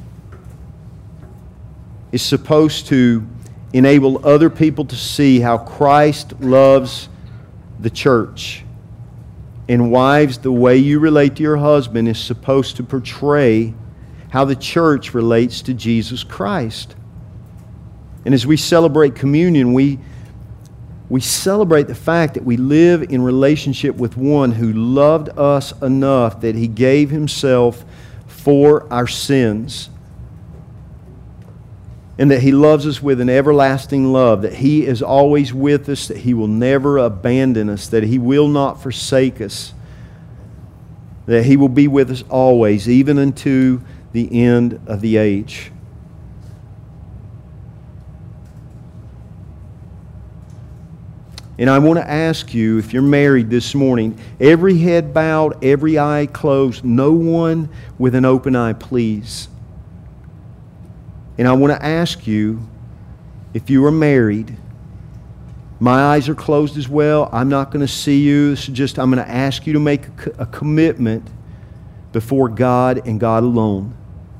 is supposed to enable other people to see how Christ loves the church. And wives, the way you relate to your husband is supposed to portray how the church relates to Jesus Christ. And as we celebrate communion, we, we celebrate the fact that we live in relationship with one who loved us enough that He gave Himself for our sins. And that He loves us with an everlasting love, that He is always with us, that He will never abandon us, that He will not forsake us, that He will be with us always, even unto the end of the age. And I want to ask you, if you're married this morning, every head bowed, every eye closed, no one with an open eye, please. And I want to ask you, if you are married, my eyes are closed as well. I'm not going to see you. This is just, I'm going to ask you to make a, a commitment before God and God alone.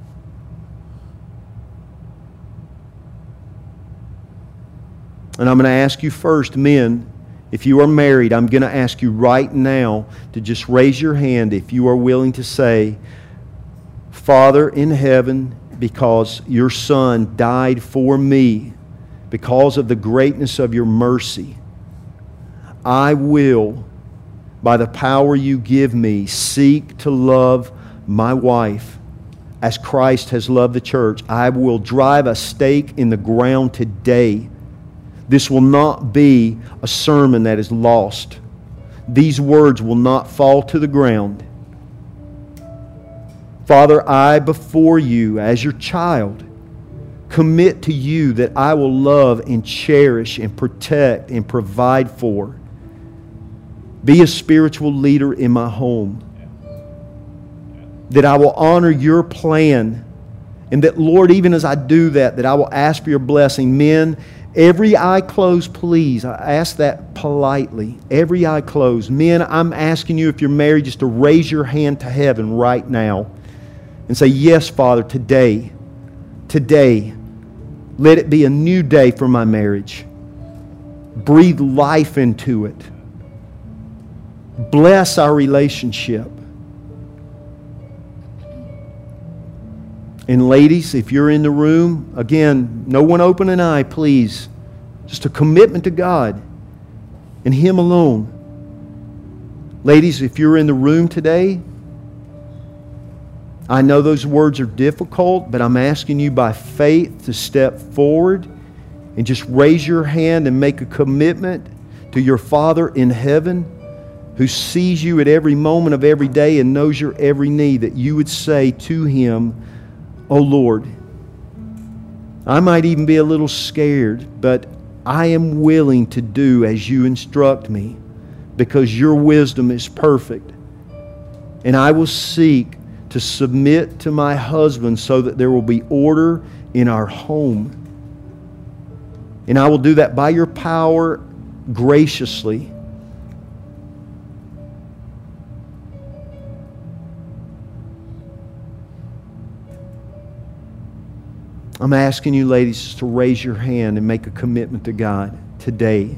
And I'm going to ask you first, men, if you are married, I'm going to ask you right now to just raise your hand if you are willing to say, Father in heaven, because your Son died for me, because of the greatness of your mercy, I will, by the power you give me, seek to love my wife as Christ has loved the church. I will drive a stake in the ground today. This will not be a sermon that is lost. These words will not fall to the ground. Father, I before you as your child commit to you that I will love and cherish and protect and provide for. Be a spiritual leader in my home. That I will honor your plan. And that, Lord, even as I do that, that I will ask for your blessing. Men, every eye closed, please. I ask that politely. Every eye closed. Men, I'm asking you, if you're married, just to raise your hand to heaven right now and say, yes, Father, today, today, let it be a new day for my marriage. Breathe life into it. Bless our relationship. And ladies, if you're in the room, again, no one open an eye, please. Just a commitment to God and Him alone. Ladies, if you're in the room today, I know those words are difficult, but I'm asking you by faith to step forward and just raise your hand and make a commitment to your Father in heaven who sees you at every moment of every day and knows your every need, that you would say to Him, oh Lord, I might even be a little scared, but I am willing to do as you instruct me because your wisdom is perfect. And I will seek to submit to my husband so that there will be order in our home. And I will do that by your power graciously. I'm asking you, ladies, to raise your hand and make a commitment to God today.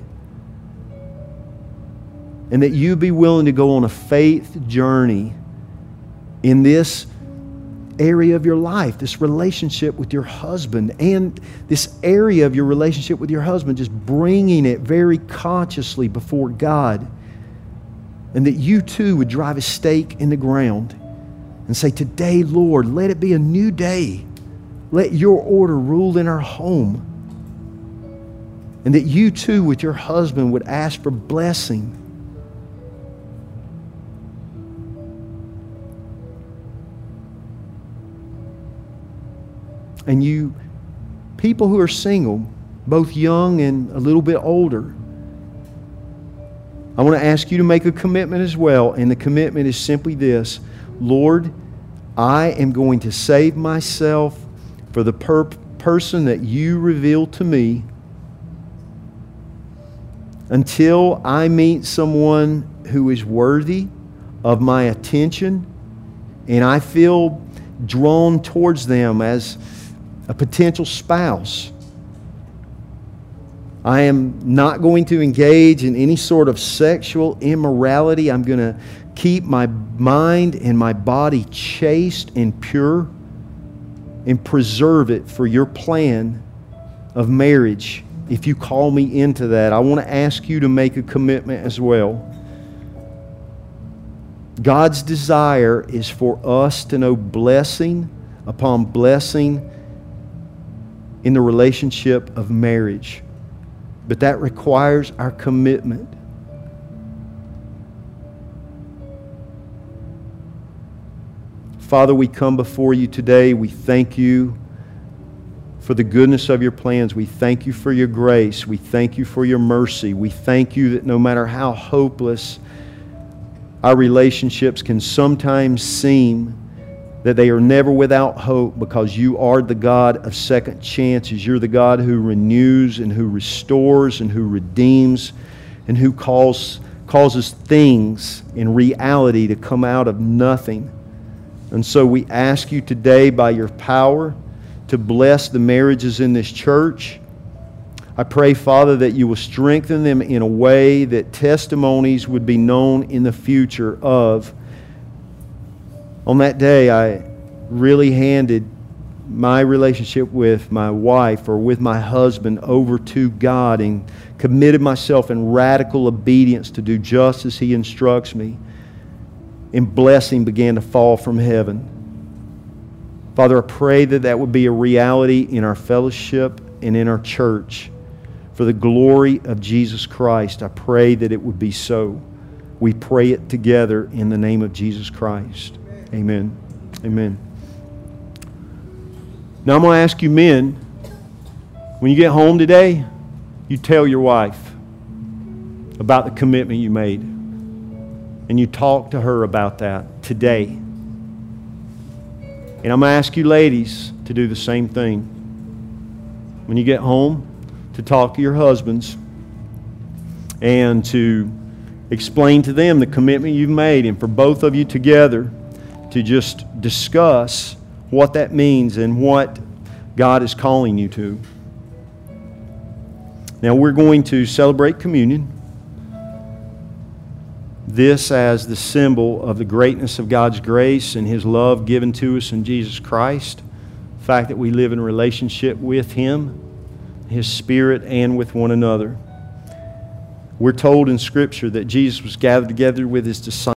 And that you be willing to go on a faith journey in this area of your life, this relationship with your husband, and this area of your relationship with your husband, just bringing it very consciously before God. And that you too would drive a stake in the ground and say, today, Lord, let it be a new day. Let your order rule in our home. And that you too with your husband would ask for blessing. And you, people who are single, both young and a little bit older, I want to ask you to make a commitment as well. And the commitment is simply this: Lord, I am going to save myself for the per- person that you reveal to me until I meet someone who is worthy of my attention and I feel drawn towards them as a potential spouse. I am not going to engage in any sort of sexual immorality. I'm going to keep my mind and my body chaste and pure and preserve it for your plan of marriage. If you call me into that, I want to ask you to make a commitment as well. God's desire is for us to know blessing upon blessing in the relationship of marriage. But that requires our commitment. Father, we come before you today. We thank you for the goodness of your plans. We thank you for your grace. We thank you for your mercy. We thank you that no matter how hopeless our relationships can sometimes seem, that they are never without hope, because you are the God of second chances. You're the God who renews and who restores and who redeems and who calls, causes things in reality to come out of nothing. And so we ask you today by your power to bless the marriages in this church. I pray, Father, that you will strengthen them in a way that testimonies would be known in the future of, on that day, I really handed my relationship with my wife or with my husband over to God and committed myself in radical obedience to do just as He instructs me. And blessing began to fall from heaven. Father, I pray that that would be a reality in our fellowship and in our church. For the glory of Jesus Christ, I pray that it would be so. We pray it together in the name of Jesus Christ. Amen. Amen. Now I'm going to ask you men, when you get home today, you tell your wife about the commitment you made. And you talk to her about that today. And I'm going to ask you ladies to do the same thing. When you get home, to talk to your husbands and to explain to them the commitment you've made, and for both of you together to just discuss what that means and what God is calling you to. Now we're going to celebrate communion. This as the symbol of the greatness of God's grace and His love given to us in Jesus Christ. The fact that we live in a relationship with Him, His Spirit, and with one another. We're told in Scripture that Jesus was gathered together with His disciples